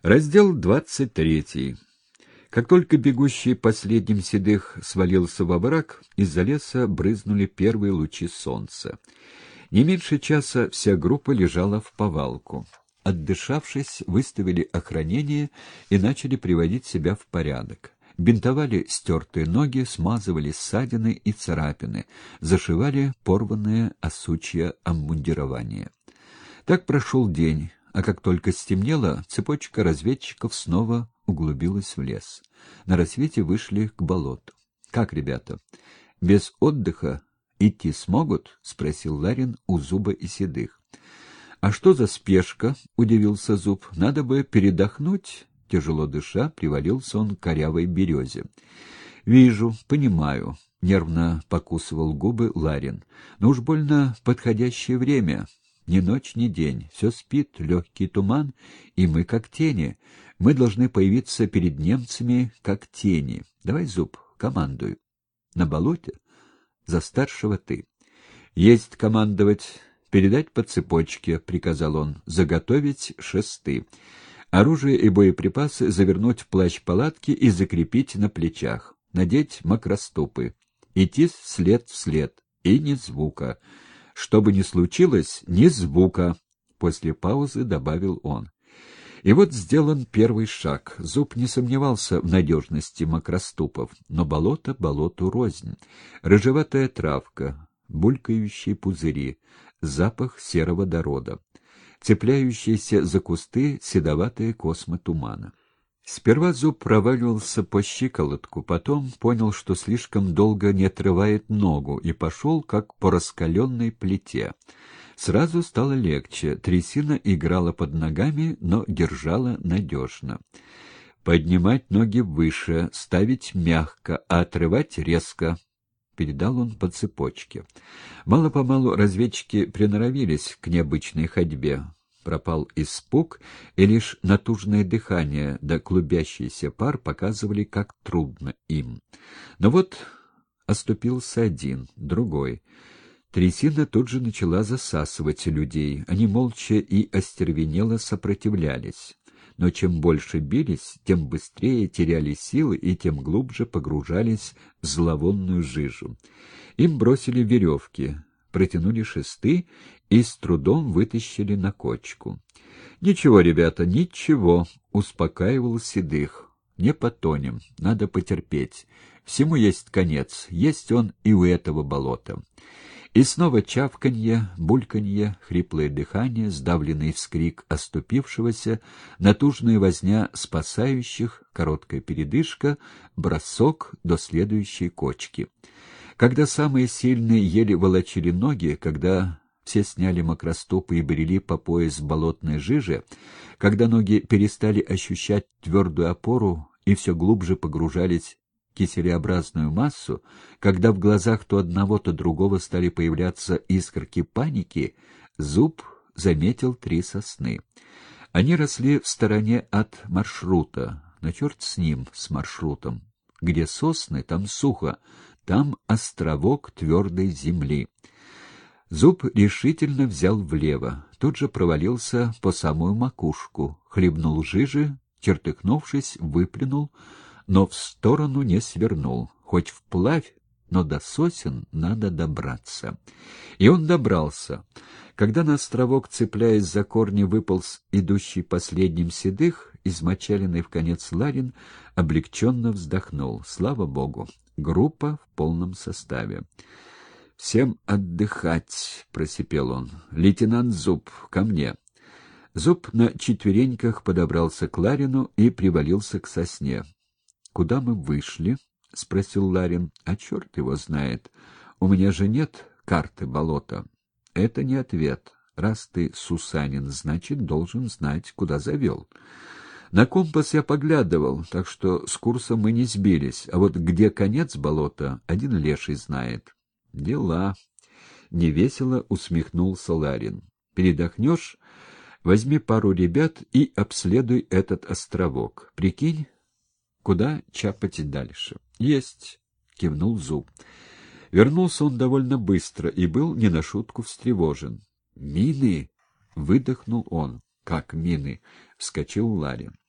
Раздел 23. Как только бегущий последним седых свалился во враг, из-за леса брызнули первые лучи солнца. Не меньше часа вся группа лежала в повалку. Отдышавшись, выставили охранение и начали приводить себя в порядок. Бинтовали стертые ноги, смазывали ссадины и царапины, зашивали порванное осучье обмундирование. Так прошел день, а как только стемнело, цепочка разведчиков снова углубилась в лес. На рассвете вышли к болоту. — Как, ребята, без отдыха идти смогут? — спросил Ларин у Зуба и Седых. — А что за спешка? — удивился Зуб. — Надо бы передохнуть. Тяжело дыша, привалился он к корявой березе. — Вижу, понимаю, — нервно покусывал губы Ларин. — Но уж больно подходящее время. Ни ночь, ни день. Все спит, легкий туман, и мы как тени. Мы должны появиться перед немцами как тени. Давай, Зуб, командуй. На болоте? За старшего ты. Есть командовать. Передать по цепочке, приказал он. Заготовить шесты. Оружие и боеприпасы завернуть в плащ палатки и закрепить на плечах. Надеть макроступы. Идти след в след. И ни звука. Что бы ни случилось, ни звука, — после паузы добавил он. И вот сделан первый шаг. Зуб не сомневался в надежности макроступов, но болото болоту рознь. Рыжеватая травка, булькающие пузыри, запах сероводорода, цепляющиеся за кусты седоватые космы тумана. Сперва Зуб проваливался по щиколотку, потом понял, что слишком долго не отрывает ногу, и пошел, как по раскаленной плите. Сразу стало легче, трясина играла под ногами, но держала надежно. Поднимать ноги выше, ставить мягко, а отрывать резко, — передал он по цепочке. Мало-помалу разведчики приноровились к необычной ходьбе. Пропал испуг, и лишь натужное дыхание да клубящийся пар показывали, как трудно им. Но вот оступился один, другой. Трясина тут же начала засасывать людей. Они молча и остервенело сопротивлялись. Но чем больше бились, тем быстрее теряли силы и тем глубже погружались в зловонную жижу. Им бросили веревки, протянули шесты и с трудом вытащили на кочку. — Ничего, ребята, ничего, — успокаивал Седых. — Не потонем, надо потерпеть. Всему есть конец, есть он и у этого болота. И снова чавканье, бульканье, хриплое дыхание, сдавленный вскрик оступившегося, натужная возня спасающих, короткая передышка, бросок до следующей кочки. Когда самые сильные еле волочили ноги, когда все сняли макроступы и брели по пояс в болотной жиже, когда ноги перестали ощущать твердую опору и все глубже погружались в киселеобразную массу, когда в глазах то одного, то другого стали появляться искорки паники, Зуб заметил 3 сосны. Они росли в стороне от маршрута, но черт с ним, с маршрутом. Где сосны, там сухо, там островок твердой земли. Зуб решительно взял влево, тут же провалился по самую макушку, хлебнул жижи, чертыхнувшись, выплюнул, но в сторону не свернул. Хоть вплавь, но до сосен надо добраться. И он добрался. Когда на островок, цепляясь за корни, выполз идущий последним Седых, измочаленный вконец Ларин облегченно вздохнул. Слава богу, группа в полном составе. — Всем отдыхать, — просипел он. — Лейтенант Зуб, ко мне. Зуб на четвереньках подобрался к Ларину и привалился к сосне. — Куда мы вышли? — спросил Ларин. — А черт его знает. У меня же нет карты болота. — Это не ответ. Раз ты сусанин, значит, должен знать, куда завел. На компас я поглядывал, так что с курса мы не сбились, а вот где конец болота, один леший знает. — Дела. — невесело усмехнулся Ларин. — Передохнешь? Возьми пару ребят и обследуй этот островок. Прикинь, куда чапать дальше. — Есть, — кивнул Зуб. Вернулся он довольно быстро и был не на шутку встревожен. — Мины! — выдохнул он. — Как мины? — вскочил Ларин.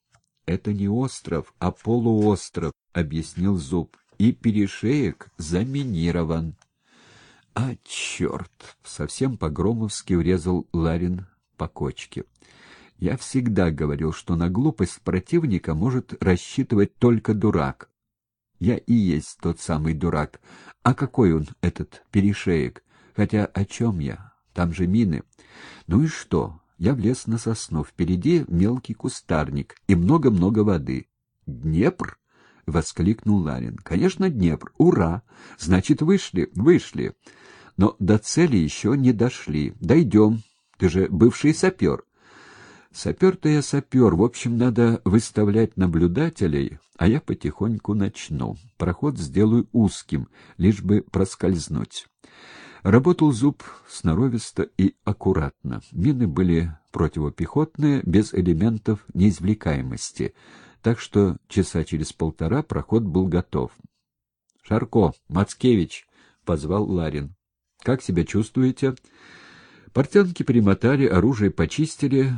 Это не остров, а полуостров, — объяснил Зуб, — и перешеек заминирован. — А, черт! — совсем по-громовски урезал Ларин по кочке. — Я всегда говорил, что на глупость противника может рассчитывать только дурак. Я и есть тот самый дурак. А какой он, этот перешеек? Хотя о чем я? Там же мины. Ну и что? Я влез на сосну. Впереди мелкий кустарник и много-много воды. Днепр? — воскликнул Ларин. — Конечно, Днепр. Ура! Значит, вышли. Вышли. Но до цели еще не дошли. Дойдем. Ты же бывший сапер. Сапер-то я сапер. В общем, надо выставлять наблюдателей, а я потихоньку начну. Проход сделаю узким, лишь бы проскользнуть. Работал Зуб сноровисто и аккуратно. Мины были противопехотные, без элементов неизвлекаемости, так что часа через полтора проход был готов. — Шарко, Мацкевич, — позвал Ларин. — Как себя чувствуете? Портянки примотали, оружие почистили,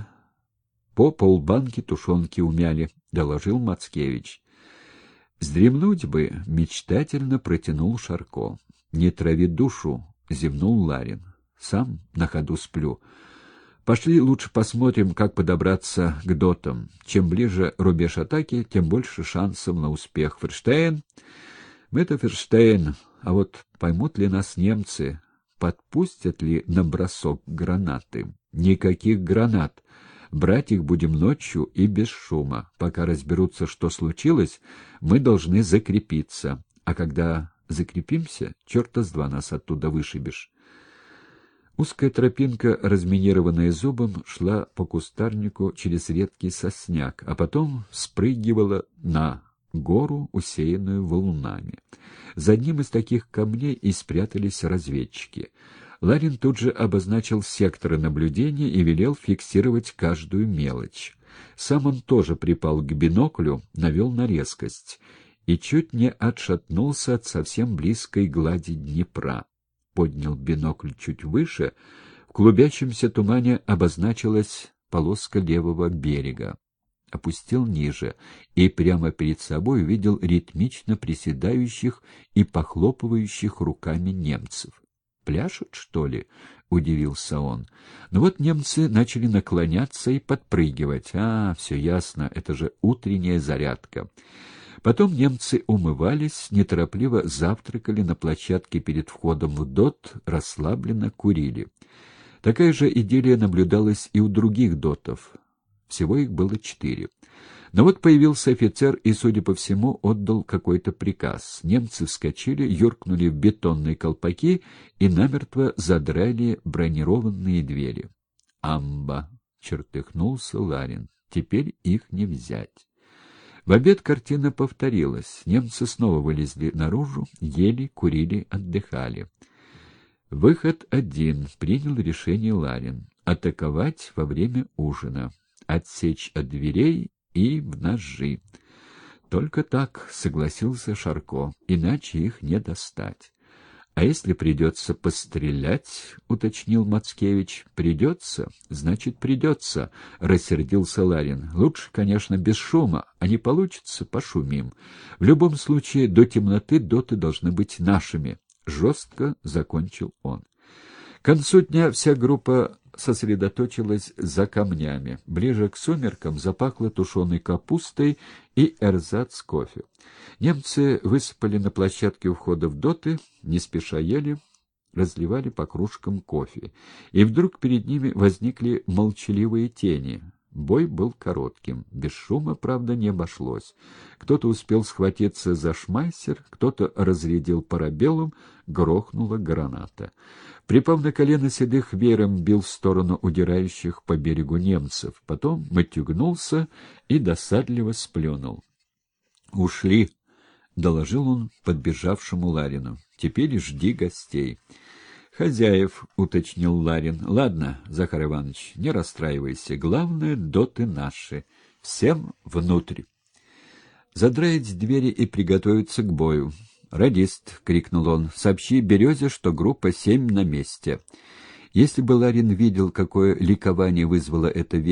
по полбанки тушенки умяли, — доложил Мацкевич. — Вздремнуть бы, — мечтательно протянул Шарко. — Не трави душу, — зевнул Ларин. — Сам на ходу сплю. Пошли лучше посмотрим, как подобраться к дотам. Чем ближе рубеж атаки, тем больше шансов на успех. Ферштейн? Мы-то Ферштейн, а вот поймут ли нас немцы, подпустят ли на бросок гранаты? Никаких гранат. Брать их будем ночью и без шума. Пока разберутся, что случилось, мы должны закрепиться. А когда закрепимся, черта с два нас оттуда вышибешь. Узкая тропинка, разминированная Зубом, шла по кустарнику через редкий сосняк, а потом спрыгивала на гору, усеянную валунами. За одним из таких камней и спрятались разведчики. Ларин тут же обозначил секторы наблюдения и велел фиксировать каждую мелочь. Сам он тоже припал к биноклю, навел на резкость и чуть не отшатнулся от совсем близкой глади Днепра. Поднял бинокль чуть выше, в клубящемся тумане обозначилась полоска левого берега. Опустил ниже и прямо перед собой увидел ритмично приседающих и похлопывающих руками немцев. «Пляшут, что ли?» — удивился он. Но вот немцы начали наклоняться и подпрыгивать. Все ясно, это же утренняя зарядка. Потом немцы умывались, неторопливо завтракали на площадке перед входом в ДОТ, расслабленно курили. Такая же идиллия наблюдалась и у других ДОТов. Всего их было 4. Но вот появился офицер и, судя по всему, отдал какой-то приказ. Немцы вскочили, юркнули в бетонные колпаки и намертво задрали бронированные двери. «Амба!» — чертыхнулся Ларин. «Теперь их не взять». В обед картина повторилась. Немцы снова вылезли наружу, ели, курили, отдыхали. Выход один. Принял решение Ларин. Атаковать во время ужина. Отсечь от дверей и в ножи. Только так, согласился Шарко, иначе их не достать. А если придется пострелять, уточнил Мацкевич. Придется, значит придется, рассердился Ларин. Лучше, конечно, без шума, а не получится, пошумим. В любом случае, до темноты доты должны быть нашими. Жестко закончил он. К концу дня вся группа сосредоточилась за камнями. Ближе к сумеркам запахло тушеной капустой и эрзац кофе. Немцы высыпали на площадке у входа в доты, не спеша ели, разливали по кружкам кофе. И вдруг перед ними возникли молчаливые тени. Бой был коротким. Без шума, правда, не обошлось. Кто-то успел схватиться за шмайсер, кто-то разрядил парабеллум, грохнула граната. Припав на колено, Седых веером бил в сторону удирающих по берегу немцев. Потом матюгнулся и досадливо сплюнул. «Ушли», — доложил он подбежавшему Ларину. «Теперь жди гостей». «Хозяев», — уточнил Ларин. «Ладно, Захар Иванович, не расстраивайся. Главное, доты наши. Всем внутрь». Задраить двери и приготовиться к бою. «Радист», — крикнул он, — «сообщи Березе, что группа 7 на месте». Если бы Ларин видел, какое ликование вызвала эта весть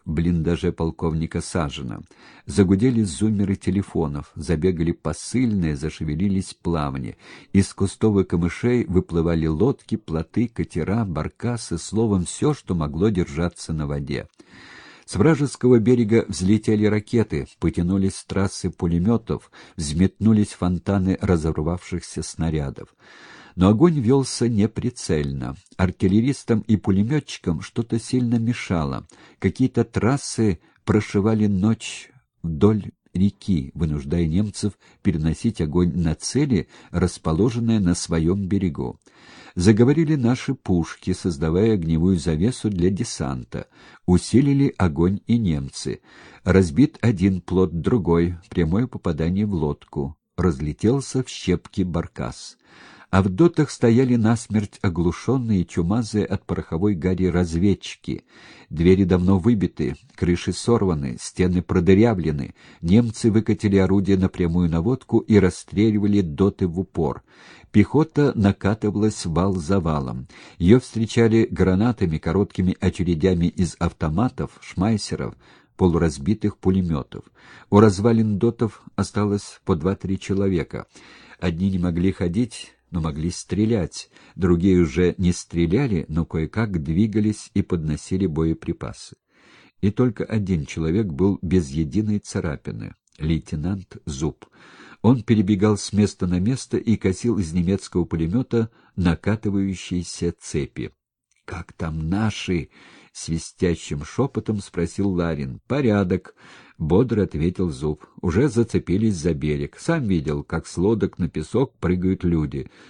в блиндаже полковника Сажина. Загудели зуммеры телефонов, забегали посыльные, зашевелились плавни. Из кустов и камышей выплывали лодки, плоты, катера, баркасы, словом, все, что могло держаться на воде. С вражеского берега взлетели ракеты, потянулись с трассы пулеметов, взметнулись фонтаны разорвавшихся снарядов. Но огонь велся неприцельно. Артиллеристам и пулеметчикам что-то сильно мешало. Какие-то трассы прошивали ночь вдоль реки, вынуждая немцев переносить огонь на цели, расположенные на своем берегу. Заговорили наши пушки, создавая огневую завесу для десанта. Усилили огонь и немцы. Разбит один плот, другой, прямое попадание в лодку. Разлетелся в щепки баркас. А в дотах стояли насмерть оглушенные, чумазые от пороховой гари разведчики. Двери давно выбиты, крыши сорваны, стены продырявлены. Немцы выкатили орудия на прямую наводку и расстреливали доты в упор. Пехота накатывалась вал за валом. Ее встречали гранатами, короткими очередями из автоматов, шмайсеров, полуразбитых пулеметов. У развалин дотов осталось по 2-3 человека. Одни не могли ходить, но могли стрелять, другие уже не стреляли, но кое-как двигались и подносили боеприпасы. И только один человек был без единой царапины — лейтенант Зуб. Он перебегал с места на место и косил из немецкого пулемета накатывающиеся цепи. — Как там наши? — свистящим шепотом спросил Ларин. — Порядок, — бодро ответил Зуб. — Уже зацепились за берег. Сам видел, как с лодок на песок прыгают люди.